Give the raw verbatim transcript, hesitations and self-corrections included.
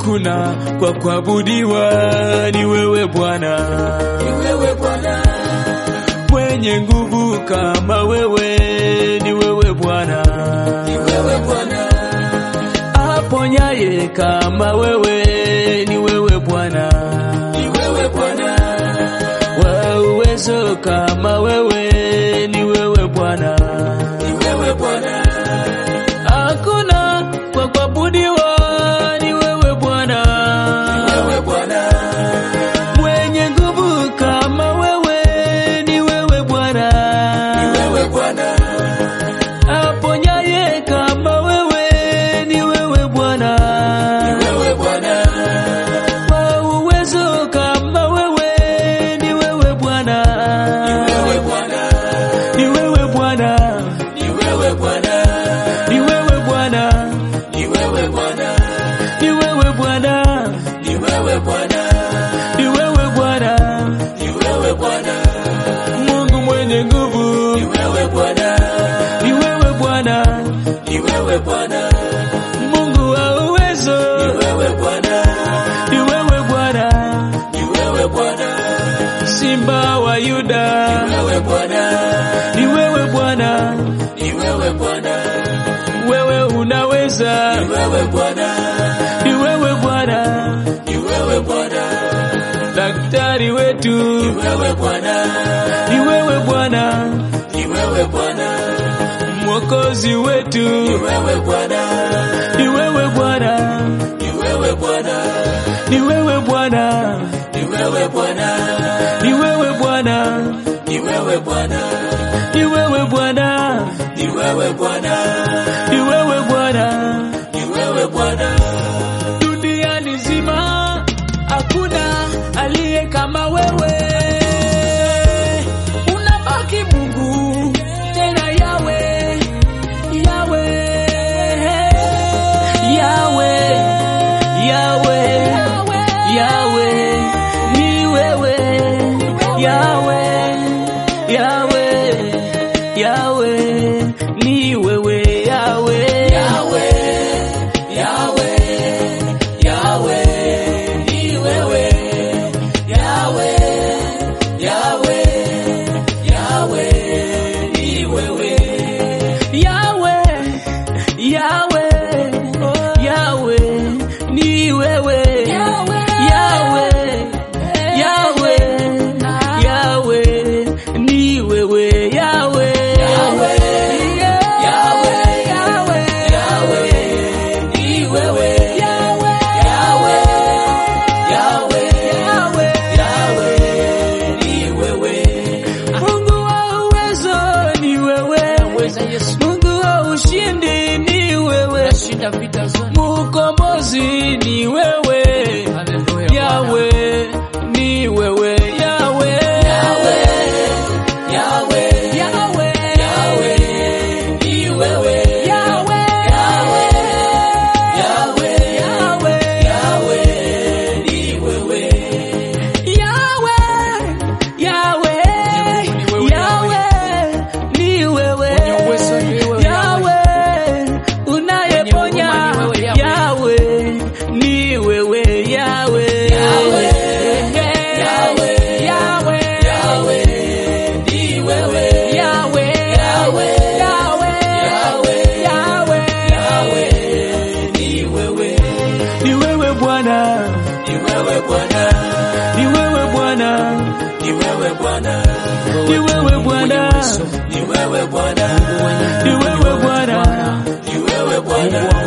hakuna kwa kuabudiwa, ni wewe Bwana, ni wewe Bwana, mwenye nguvu kama wewe, ni wewe Bwana, ni wewe Bwana, aponyaye kama wewe, ni wewe Bwana, ni wewe Bwana, wa uwezo kama wewe, ni wewe Bwana, ni wewe Bwana, hakuna kwa kuabudiwa, ni wewe Bwana, ni wewe Bwana, mwenye nguvu kama wewe, ni wewe Bwana, ni wewe Bwana, aponyaye kama wewe, ni wewe Bwana, ni wewe Bwana, wa uwezo kama wewe, ni wewe Bwana, ni wewe Bwana, ni wewe Bwana, ni wewe Bwana, ni wewe Bwana, ni wewe Bwana, ni wewe Bwana, ni wewe Bwana, ni wewe Bwana, ni wewe Bwana, Mungu mwenye nguvu, ni wewe Bwana, ni wewe Bwana, ni wewe Bwana, Mungu wa uwezo, ni wewe Bwana, ni wewe Bwana, ni wewe Bwana, Simba wa Yuda, ni wewe Bwana, ni wewe Bwana, ni wewe Bwana, wewe unaweza, ni wewe Bwana, ni wewe Bwana, ni wewe Bwana, daktari wetu, ni wewe Bwana, ni wewe Bwana, ni wewe Bwana, mwokozi wetu, ni wewe Bwana, ni wewe Bwana, ni wewe Bwana, ni wewe Bwana, ni wewe Bwana, ni wewe Bwana, ni wewe Bwana, ni wewe Bwana, ni wewe Bwana, ni wewe Bwana, ni wewe Bwana, duniani nzima hakuna aliye kama wewe, unabaki Mungu tena Yawe, Yawe, Yawe, Yawe, Yawe, ni wewe, Yawe, Yawe, Yawe, ni wewe, Yawe, Yawe, Yawe, Yawe, ni wewe, Yawe, Yawe, Yawe, ni wewe, Yawe, Yawe, Yawe, ni wewe, Yawe, Yawe, Yawe, ni wewe, Yawe, Yawe, Yawe, Yawe, Yawe, ni wewe, Yawe, Yawe, Yawe, Yawe, Yawe, ni wewe, Mungu wa uwezo ni wewe, Mungu wa ushindi ni wewe, shinda vita zote, Mukombozi ni wewe, Yawe, ni wewe, Yawe, Yawe, Yawe, Yawe, Yawe, ni wewe, Yawe, Yawe, Yawe, Yawe, Yawe, ni wewe, Yawe, Yawe, Yawe, ni wewe, Yawe, unayeponya, Yawe, ni wewe, Yawe, Yawe, Yawe, Yawe, Yawe, ni wewe, Yawe, Yawe, Yawe, Yawe, Yawe, Yawe, ni wewe, ni wewe Bwana, ni wewe Bwana, ni wewe Bwana, ni wewe Bwana, ni wewe Bwana, ni wewe Bwana, ni wewe Bwana, ni wewe Bwana, Mungu wa